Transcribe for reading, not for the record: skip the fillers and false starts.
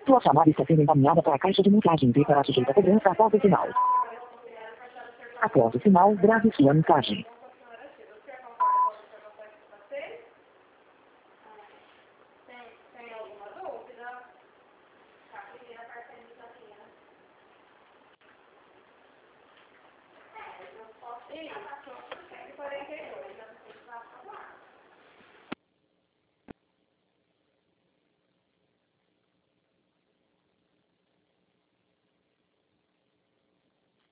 Sua chamada está sendo encaminhada para a caixa de mensagens e será sujeita a cobrança após o sinal. Após o sinal, grave sua mensagem. Sim.